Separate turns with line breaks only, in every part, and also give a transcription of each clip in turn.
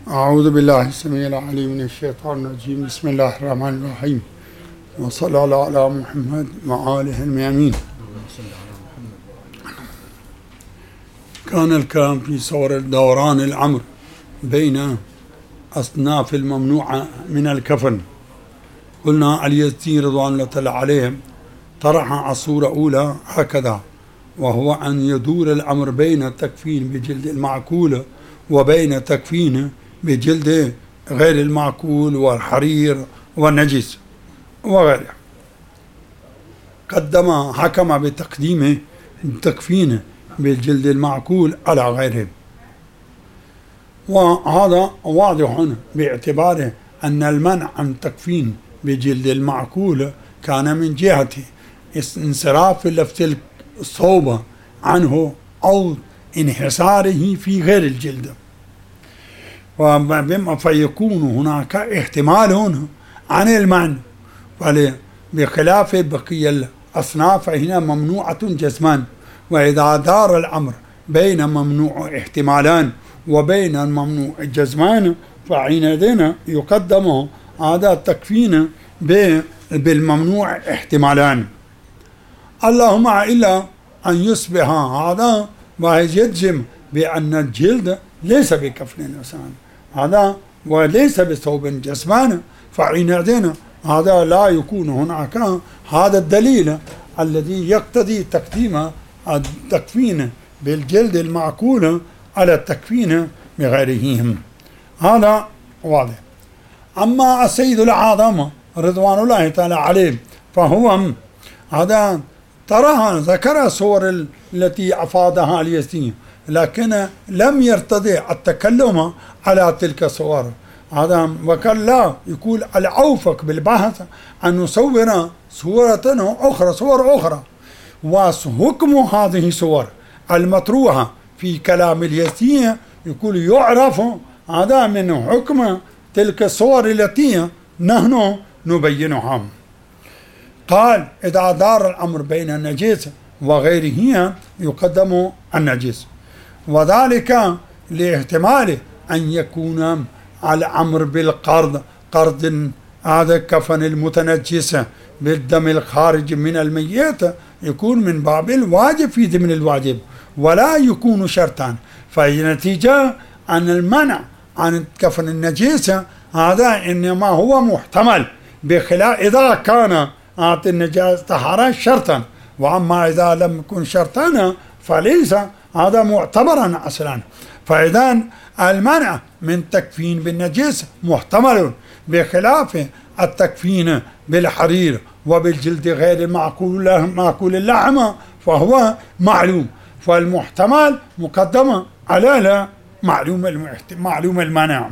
أعوذ بالله السميع العليم من الشيطان الرجيم. بسم الله الرحمن الرحيم، وصلى الله على محمد وآله الميامين. كان الكلام في صور دوران الأمر بين أصناف الممنوعة من الكفن. قلنا اليزدي رضوان الله تعالى عليهم طرح الصورة الأولى هكذا، وهو أن يدور الأمر بين التكفين بجلد المعقول وبين التكفين بجلد غير المعقول والحرير والنجس وغيره. حكم بتقديم التكفين بالجلد المعقول على غيره، وهذا واضح باعتباره أن المنع عن التكفين بجلد المعقول كان من جهة انصراف لفت الصوبة عنه أو انحساره في غير الجلد، فيكون هناك احتمال عن المنع، بخلاف بقية الأصناف فهنا ممنوعة جزما. وإذا دار الأمر بين ممنوع احتمالان وبين الممنوع جزمان فحينئذ يقدم هذا التكفين بالممنوع احتمالان، اللهم إلا أن يصبح هذا ويجزم بأن الجلد ليس بكفن الإنسان هذا وليس بثوب جسمان، فحينئذ هذا لا يكون هناك هذا الدليل الذي يقتضي تقديم التكفين بالجلد المعقول على التكفين بغيرهم. هذا واضح. أما السيد الأعظم رضوان الله تعالى عليه فهو هذا ذكر الصور التي أفادها اليزدي، لكن لم يرتضي التكلم على تلك الصور. هذا وكان لا يقول الأوفق بالبحث أن نصور صور أخرى، وحكم هذه الصور المطروحة في كلام اليزدي يقول يعرف هذا من حكم تلك الصور التي نحن نبينها. قال إذا دار الأمر بين النجس وغيره يقدم النجس، وذلك لاحتمال أن يكون الأمر بالقرض هذا كفن المتنجس بالدم الخارج من الميت يكون من باب الواجب في ضمن الواجب ولا يكون شرطا، فالنتيجة أن المنع عن كفن النجس هذا إنما هو محتمل، بخلاف إذا كان النجاسة طهارة شرطا، وأما إذا لم يكن شرطا فليس هذا معتبرا أصلا. فإذا المنع من تكفين بالنجس محتمل، بخلاف التكفين بالحرير وبالجلد غير معقول اللحم فهو معلوم، فالمحتمل مقدم على معلوم المنع.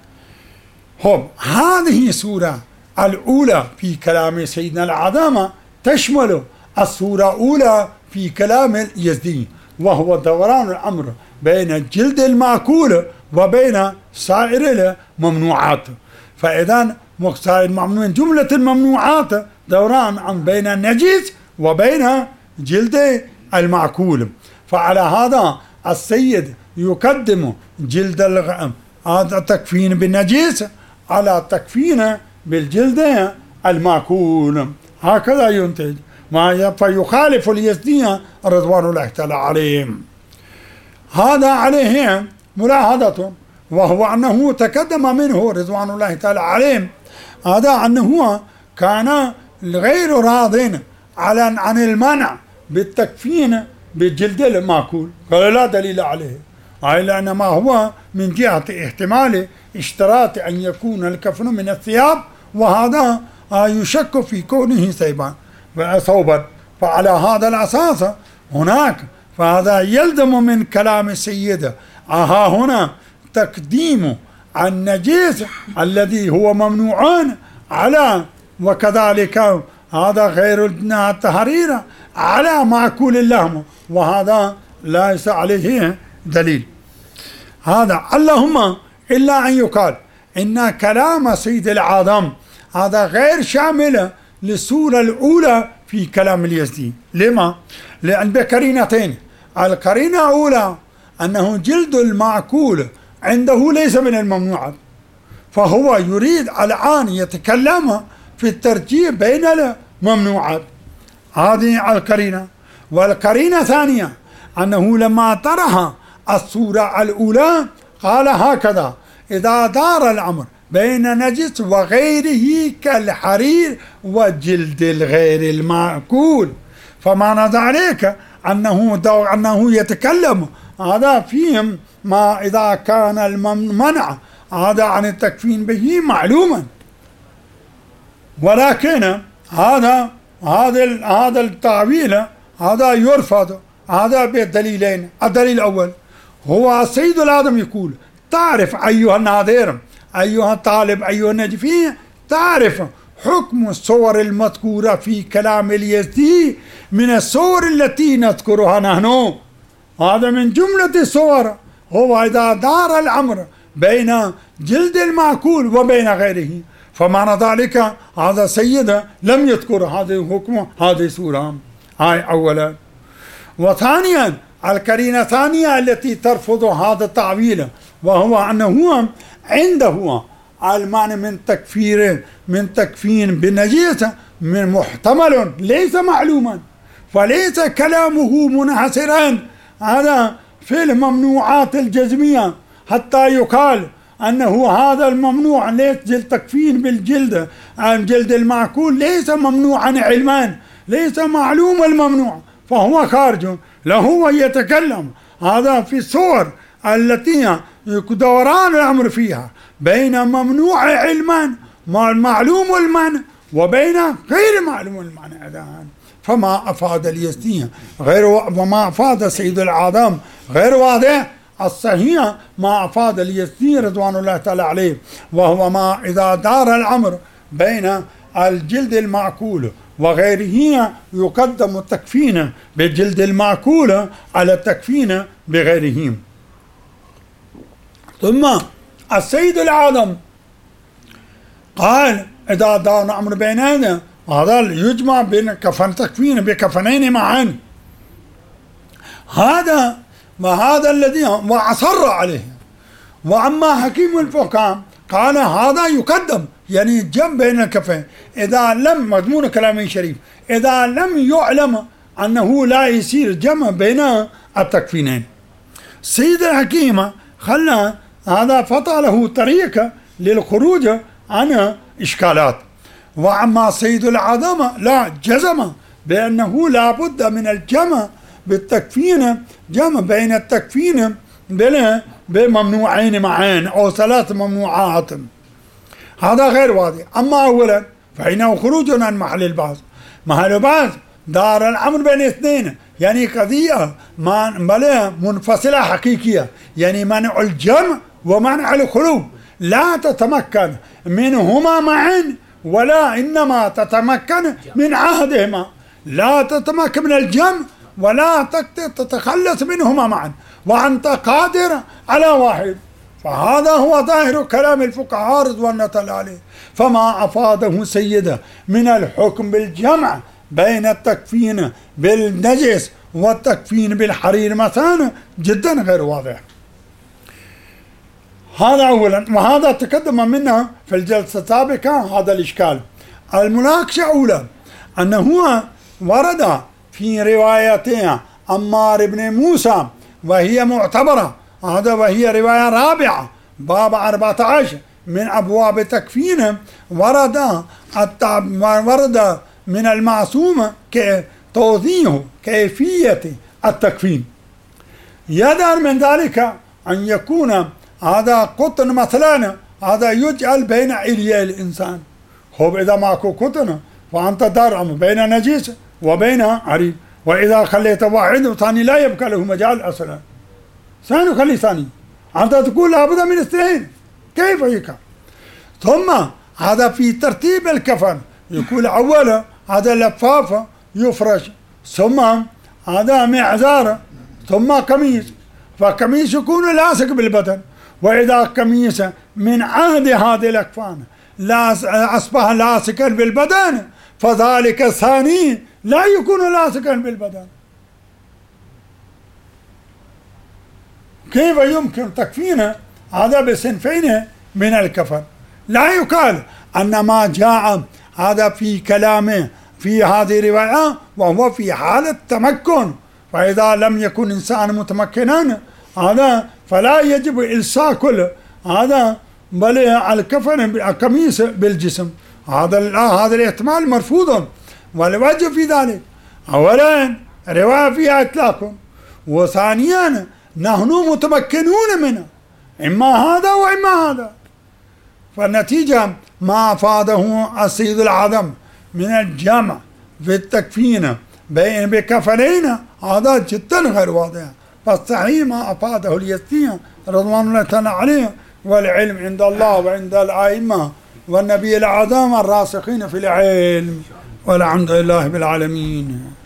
هذه السورة الأولى في كلام سيدنا الأعظم تشمل السورة الأولى في كلام اليزدي، وهو دوران الأمر بين الجلد المعقول وبين سائر الممنوعات. فإذا من جملة الممنوعات دوران بين النجس وبين جلد المعقول، فعلى هذا السيد يقدم جلد هذا التكفين بالنجس على التكفين بالجلد المعقول، هكذا ينتج فيخالف اليزدي رضوان الله تعالى عليهم. هذا عليه ملاحظة، وهو أنه تقدم منه رضوان الله تعالى عليهم هذا أنه كان غير راض عن المنع بالتكفين بالجلد المعقول، قال لا دليل عليه، لأنما هو من جهة احتمال اشتراط أن يكون الكفن من الثياب، وهذا يشك في كونه ثوبا. فعلى هذا الأساس هناك فهذا يلزم من كلام السيدة هنا تقديم النجيس الذي هو ممنوعان على، وكذلك هذا غير التحرير على معقول اللحم، وهذا ليس عليه دليل. هذا اللهم إلا أن يقال إن كلام سيد الأعظم هذا غير شامل للسورة الأولى في كلام اليزدي. لما؟ لأن بقرينتين. القرينة الأولى أنه جلد المعقول عنده ليس من الممنوعات، فهو يريد الآن يتكلم في الترتيب بين الممنوعات. هذه القرينة. والقرينة الثانية أنه لما طرح الصورة الأولى قال هكذا: إذا دار الأمر بين نجس وغيره كالحرير وجلد الغير المأكول، فمعنى ذلك أنه يتكلم هذا فيهم ما إذا كان المنع هذا عن التكفين به معلوما، ولكن هذا التعويل هذا يرفض هذا بالدليلين. الدليل الأول هو السيد العظم يقول: تعرف أيها الناظر، أيها الطالب، أيها النجفي، تعرف حكم الصور المذكورة في كلام اليزدي من الصور التي نذكرها نحن. هذا من جملة الصور. هو إذا دار الأمر بين جلد المأكول وبين غيره، فمعنى ذلك هذا السيد لم يذكر هذه الحكم هذه الصورة. هاي أولا. وثانيا القرينة الثانية التي ترفض هذا التعويل، وهو أنه عنده المعنى من تكفين بالنجاسة من محتمل ليس معلوما، فليس كلامه منحصرا هذا في الممنوعات الجزمية حتى يقال أنه هذا الممنوع ليس التكفين بالجلد عن جلد المأكول ليس ممنوعا علما، ليس معلوم الممنوع، فهو خارج له ويتكلم هذا في الصور التي دوران الأمر فيها بين ممنوع علما معلوم المعنى وبين غير معلوم المعنى. فما أفاد اليزدي غير وما أفاد سيد الأعظم غير واضح. الصحيح ما أفاد اليزدي رضوان الله تعالى عليه، وهو ما إذا دار الأمر بين الجلد المأكول وغيره يقدم التكفين بالجلد المأكول على التكفين بغيره. ثم السيد الأعظم قال: إذا دار الأمر بيننا هذا يجمع بين كفن تكفين بكفنين معا. هذا الذي وأصر عليه. وأما حكيم الفقهاء قال هذا يقدم، يعني جمع بين الكفين إذا لم مضمون كلامه الشريف إذا لم يعلم أنه لا يصير جمع بين التكفينين. سيد الحكيم خلى هذا فتح له طريقة للخروج عن إشكالات. وأما سيد العظم لا جزم بأنه لا بد من الجمع بالتكفين، جمع بين التكفين بممنوعين معين أو ثلاث ممنوعات، هذا غير واضح. أما أولا فإنه خروج عن محل البحث. محل البحث دار الأمر بين اثنين، يعني قضية منفصلة حقيقية، يعني منع الجمع ومنع الخلو لا تتمكن منهما معا، ولا إنما تتمكن من عهدهما، لا تتمكن من الجمع ولا تتخلص منهما معا، وأنت قادر على واحد. فهذا هو ظاهر كلام الفقهاء رضوان الله عليه. فما أفاده سيده من الحكم بالجمع بين التكفين بالنجس والتكفين بالحرير مثلا جدا غير واضح. هذا أولا. وهذا تقدم منا في الجلسة السابقة هذا الإشكال. المناقشة أولى أنه ورد في روايتين عمار بن موسى وهي معتبرة، هذا وهي رواية رابعة باب 14 من أبواب تكفين، ورد من المعصوم توضيح كيفية التكفين. يظهر من ذلك أن يكون هذا قطن مثلا هذا يجعل بين عليا الإنسان. هو إذا ماكو قطن فأنت درعم بين نجيس وبين عريب، وإذا خليت واحد وثاني لا يبقى له مجال أصلا، ثاني خلي ثاني، أنت تقول لابد من اثنين، كيف هيك؟ ثم هذا في ترتيب الكفن يقول أولا هذا لفافة يفرش، ثم هذا معذار، ثم قميص، فقميص يكون لاصق بالبدن، وإذا قميص من عهد هذه الأكفان أصبح لاصقا بالبدن فذلك الثاني لا يكون لاصقا بالبدن. كيف يمكن تكفين هذا بصنفين من الكفن. لا يقال أن ما جاء هذا في كلامه في هذه الرواية وهو في حالة تمكن، فإذا لم يكن إنسان متمكنا هذا فلا يجب إلصاق هذا بل الكفن القميص بالجسم. هذا الاحتمال مرفوض. والوجه في ذلك أولا رواية فيها إطلاق، وثانيا نحن متمكنون منه، إما هذا وإما هذا. فالنتيجة ما أفاده السيد الأعظم من الجمع في التكفين بين بكفنين هذا جدا غير واضح، فالصحيح ما أفاده اليسير رضوان الله تعالى عليه، والعلم عند الله وعند الأئمة والنبي الأعظم الراسخين في العلم، والحمد لله بالعالمين.